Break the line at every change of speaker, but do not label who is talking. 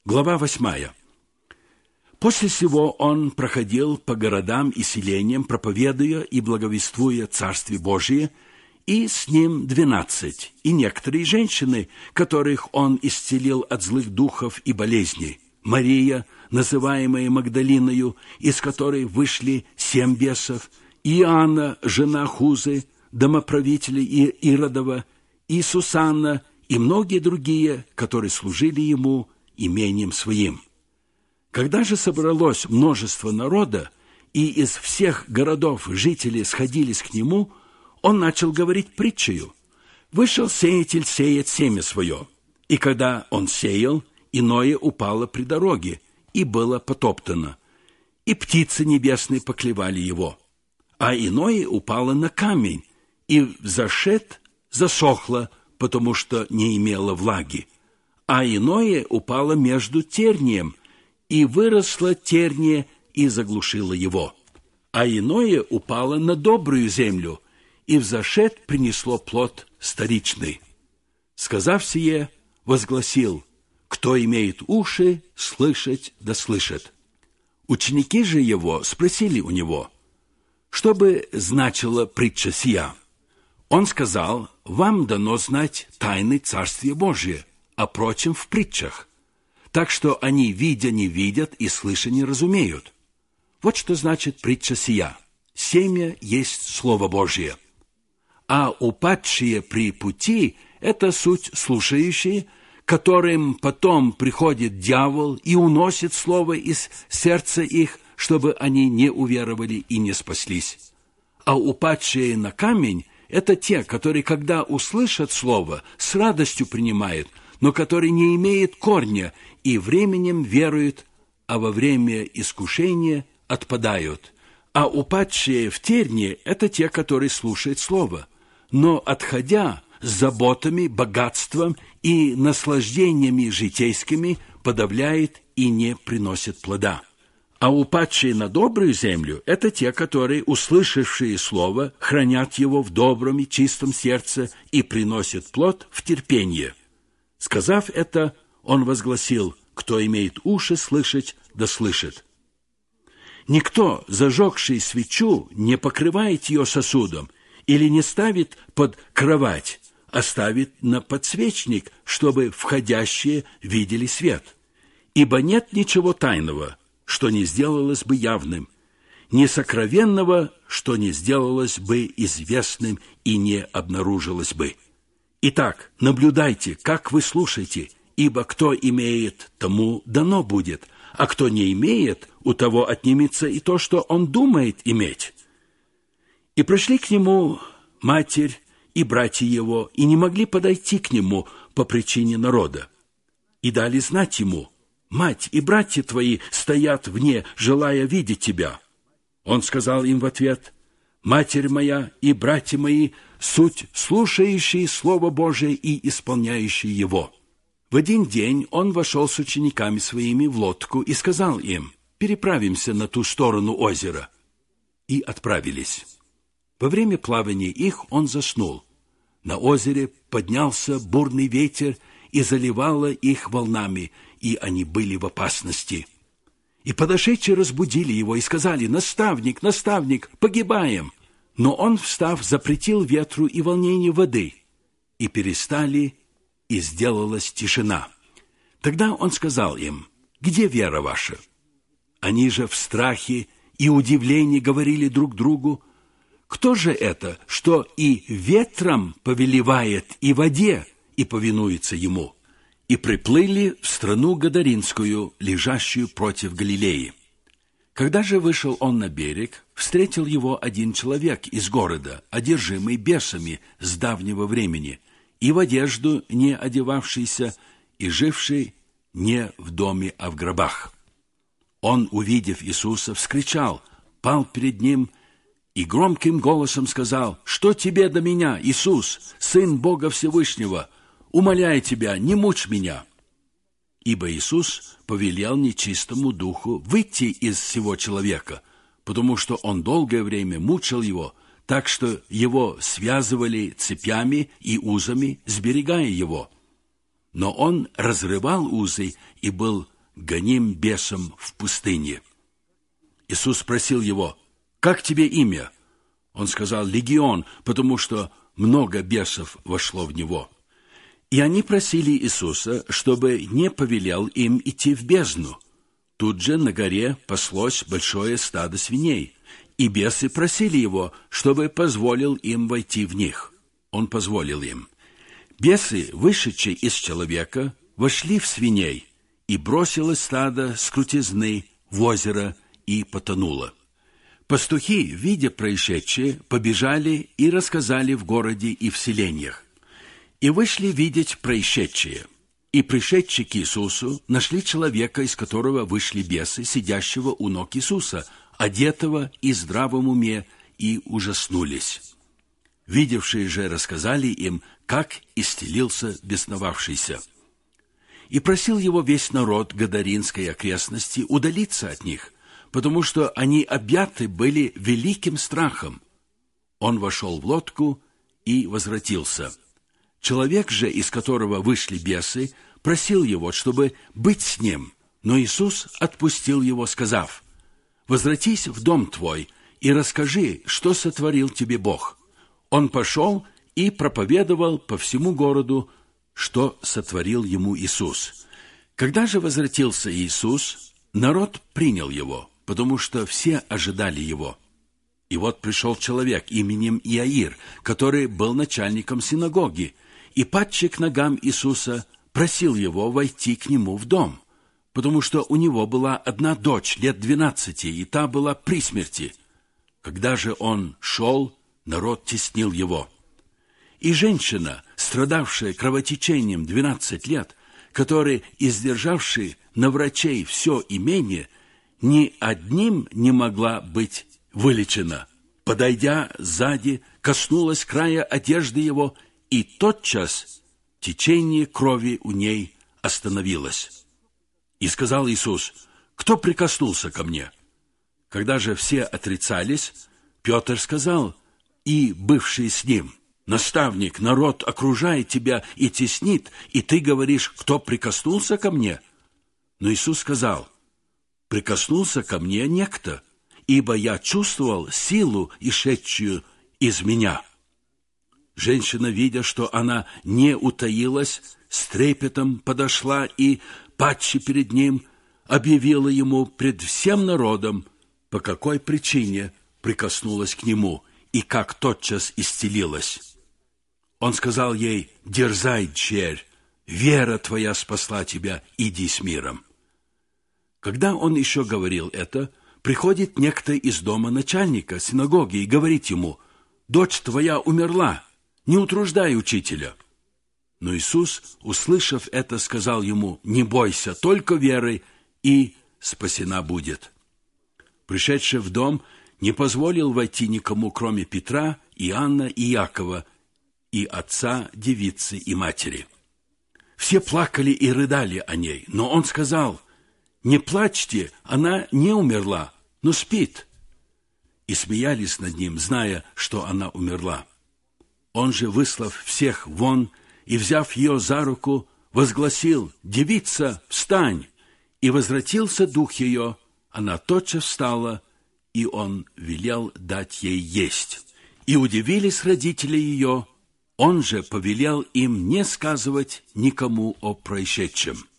Глава 8. После сего он проходил по городам и селениям, проповедуя и благовествуя Царствие Божие, и с ним 12, и некоторые женщины, которых он исцелил от злых духов и болезней. Мария, называемая Магдалиною, из которой вышли 7 бесов, и Иоанна, жена Хузы, домоправителя Иродова, и Сусанна, и многие другие, которые служили ему имением своим. Когда же собралось множество народа, и из всех городов жители сходились к нему, он начал говорить притчею. Вышел сеятель сеять семя свое, и когда он сеял, иное упало при дороге, и было потоптано, и птицы небесные поклевали его, а иное упало на камень, и взошед засохло, потому что не имело влаги, а иное упало между тернием, и выросло терние и заглушило его, а иное упало на добрую землю, и взошед принесло плод сторичный. Сказав сие, возгласил: кто имеет уши, слышать да слышит. Ученики же его спросили у него, что бы значила притча сия. Он сказал: вам дано знать тайны Царствия Божия, а прочим в притчах, так что они, видя, не видят, и слыша, не разумеют. Вот что значит притча сия. Семя есть Слово Божие, а упадшие при пути – это суть слушающие, которым потом приходит дьявол и уносит слово из сердца их, чтобы они не уверовали и не спаслись. А упадшие на камень – это те, которые, когда услышат слово, с радостью принимают, но которые не имеют корня и временем веруют, а во время искушения отпадают. А упадшие в тернии – это те, которые слушают слово, но, отходя с заботами, богатством и наслаждениями житейскими, подавляет и не приносит плода. А упадшие на добрую землю – это те, которые, услышавшие слово, хранят его в добром и чистом сердце и приносят плод в терпении. Сказав это, он возгласил: кто имеет уши слышать, да слышит. Никто, зажегший свечу, не покрывает ее сосудом или не ставит под кровать, а ставит на подсвечник, чтобы входящие видели свет. Ибо нет ничего тайного, что не сделалось бы явным, ни сокровенного, что не сделалось бы известным и не обнаружилось бы. Итак, наблюдайте, как вы слушаете, ибо кто имеет, тому дано будет, а кто не имеет, у того отнимется и то, что он думает иметь. И пришли к нему матерь и братья его, и не могли подойти к нему по причине народа. И дали знать ему: мать и братья твои стоят вне, желая видеть тебя. Он сказал им в ответ: матерь моя и братья мои суть слушающие Слово Божие и исполняющие его. В один день он вошел с учениками своими в лодку и сказал им: переправимся на ту сторону озера. И отправились. Во время плавания их он заснул. На озере поднялся бурный ветер и заливало их волнами, и они были в опасности. И подошедшие разбудили его и сказали: наставник, наставник, погибаем. Но он, встав, запретил ветру и волнению воды, и перестали, и сделалась тишина. Тогда он сказал им: где вера ваша? Они же в страхе и удивлении говорили друг другу: кто же это, что и ветром повелевает, и воде, и повинуется ему? И приплыли в страну Гадаринскую, лежащую против Галилеи. Когда же вышел он на берег, встретил его один человек из города, одержимый бесами с давнего времени, и в одежду не одевавшийся, и живший не в доме, а в гробах. Он, увидев Иисуса, вскричал, пал перед ним и громким голосом сказал: что тебе до меня, Иисус, Сын Бога Всевышнего? Умоляю тебя, не мучь меня. Ибо Иисус повелел нечистому духу выйти из сего человека, потому что он долгое время мучил его, так что его связывали цепями и узами, сберегая его. Но он разрывал узы и был гоним бесом в пустыне». Иисус спросил его: «Как тебе имя?» Он сказал: «Легион», потому что много бесов вошло в него. И они просили Иисуса, чтобы не повелел им идти в бездну. Тут же на горе паслось большое стадо свиней, и бесы просили его, чтобы позволил им войти в них. Он позволил им. Бесы, вышедшие из человека, вошли в свиней, и бросилось стадо с крутизны в озеро и потонуло. Пастухи, видя происшедшее, побежали и рассказали в городе и в селениях. И вышли видеть происшедшее. И, пришедшие к Иисусу, нашли человека, из которого вышли бесы, сидящего у ног Иисуса, одетого и здравом уме, и ужаснулись. Видевшие же рассказали им, как исцелился бесновавшийся. И просил его весь народ Гадаринской окрестности удалиться от них, потому что они объяты были великим страхом. Он вошел в лодку и возвратился. Человек же, из которого вышли бесы, просил его, чтобы быть с ним, но Иисус отпустил его, сказав: «Возвратись в дом твой и расскажи, что сотворил тебе Бог». Он пошел и проповедовал по всему городу, что сотворил ему Иисус. Когда же возвратился Иисус, народ принял его, потому что все ожидали его. И вот пришел человек именем Иаир, который был начальником синагоги, и, падший к ногам Иисуса, просил его войти к нему в дом, потому что у него была одна дочь лет 12, и та была при смерти. Когда же он шел, народ теснил его. И женщина, страдавшая кровотечением 12 лет, которая, издержавшая на врачей все имение, ни одним не могла быть вылечена, подойдя сзади, коснулась края одежды его, и тотчас течение крови у ней остановилось. И сказал Иисус: «Кто прикоснулся ко мне?» Когда же все отрицались, Петр сказал, и бывший с ним: «Наставник, народ окружает тебя и теснит, и ты говоришь: кто прикоснулся ко мне?» Но Иисус сказал: «Прикоснулся ко мне некто, ибо я чувствовал силу, исшедшую из меня». Женщина, видя, что она не утаилась, с трепетом подошла и, падши перед ним, объявила ему пред всем народом, по какой причине прикоснулась к нему и как тотчас исцелилась. Он сказал ей: «Дерзай, черь, вера твоя спасла тебя, иди с миром». Когда он еще говорил это, приходит некто из дома начальника синагоги и говорит ему: «Дочь твоя умерла, не утруждай учителя». Но Иисус, услышав это, сказал ему: «Не бойся, только верой, и спасена будет». Пришедший в дом, не позволил войти никому, кроме Петра, Иоанна и Иакова, и отца девицы и матери. Все плакали и рыдали о ней, но он сказал: «Не плачьте, она не умерла, но спит». И смеялись над ним, зная, что она умерла. Он же, выслав всех вон и, взяв ее за руку, возгласил: «Девица, встань!» И возвратился дух ее, она тотчас встала, и он велел дать ей есть. И удивились родители ее, он же повелел им не сказывать никому о происшедшем.